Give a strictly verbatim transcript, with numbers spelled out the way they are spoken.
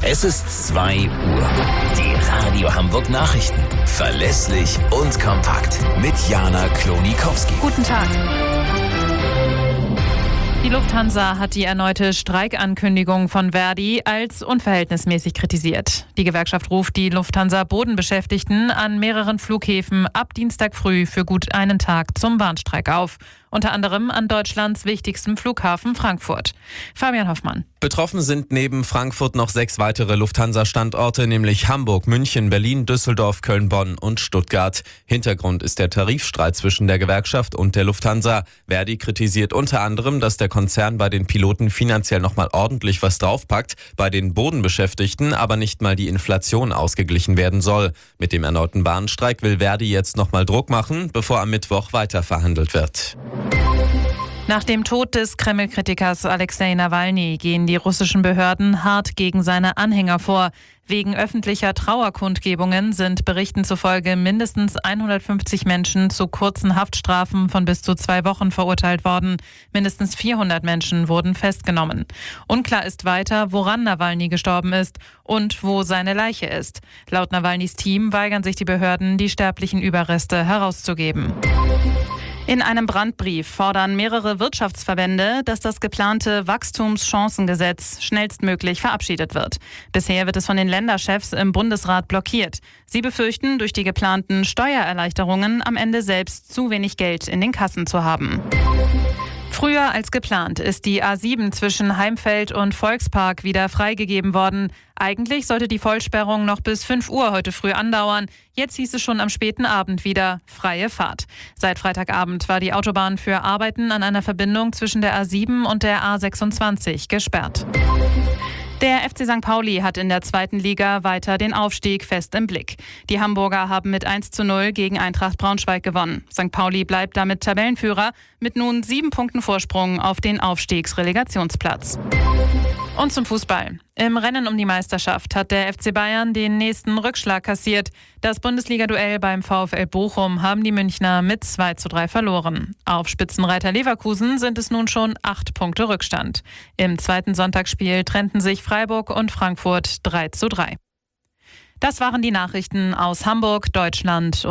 Es ist zwei Uhr. Die Radio Hamburg Nachrichten. Verlässlich und kompakt. Mit Jana Klonikowski. Guten Tag. Die Lufthansa hat die erneute Streikankündigung von Verdi als unverhältnismäßig kritisiert. Die Gewerkschaft ruft die Lufthansa-Bodenbeschäftigten an mehreren Flughäfen ab Dienstag früh für gut einen Tag zum Warnstreik auf. Unter anderem an Deutschlands wichtigstem Flughafen Frankfurt. Fabian Hoffmann. Betroffen sind neben Frankfurt noch sechs weitere Lufthansa-Standorte, nämlich Hamburg, München, Berlin, Düsseldorf, Köln, Bonn und Stuttgart. Hintergrund ist der Tarifstreit zwischen der Gewerkschaft und der Lufthansa. Verdi kritisiert unter anderem, dass der Konzern bei den Piloten finanziell nochmal ordentlich was draufpackt, bei den Bodenbeschäftigten aber nicht mal die Inflation ausgeglichen werden soll. Mit dem erneuten Bahnstreik will Verdi jetzt nochmal Druck machen, bevor am Mittwoch weiter verhandelt wird. Nach dem Tod des Kreml-Kritikers Alexei Nawalny gehen die russischen Behörden hart gegen seine Anhänger vor. Wegen öffentlicher Trauerkundgebungen sind Berichten zufolge mindestens hundertfünfzig Menschen zu kurzen Haftstrafen von bis zu zwei Wochen verurteilt worden. Mindestens vierhundert Menschen wurden festgenommen. Unklar ist weiter, woran Nawalny gestorben ist und wo seine Leiche ist. Laut Nawalnys Team weigern sich die Behörden, die sterblichen Überreste herauszugeben. In einem Brandbrief fordern mehrere Wirtschaftsverbände, dass das geplante Wachstumschancengesetz schnellstmöglich verabschiedet wird. Bisher wird es von den Länderchefs im Bundesrat blockiert. Sie befürchten, durch die geplanten Steuererleichterungen am Ende selbst zu wenig Geld in den Kassen zu haben. Früher als geplant ist die A sieben zwischen Heimfeld und Volkspark wieder freigegeben worden. Eigentlich sollte die Vollsperrung noch bis fünf Uhr heute früh andauern. Jetzt hieß es schon am späten Abend wieder freie Fahrt. Seit Freitagabend war die Autobahn für Arbeiten an einer Verbindung zwischen der A sieben und der A sechsundzwanzig gesperrt. Der F C Sankt Pauli hat in der zweiten Liga weiter den Aufstieg fest im Blick. Die Hamburger haben mit eins zu null gegen Eintracht Braunschweig gewonnen. Sankt Pauli bleibt damit Tabellenführer mit nun sieben Punkten Vorsprung auf den Aufstiegsrelegationsplatz. Und zum Fußball. Im Rennen um die Meisterschaft hat der F C Bayern den nächsten Rückschlag kassiert. Das Bundesliga-Duell beim VfL Bochum haben die Münchner mit zwei zu drei verloren. Auf Spitzenreiter Leverkusen sind es nun schon acht Punkte Rückstand. Im zweiten Sonntagsspiel trennten sich Freiburg und Frankfurt drei zu drei. Das waren die Nachrichten aus Hamburg, Deutschland.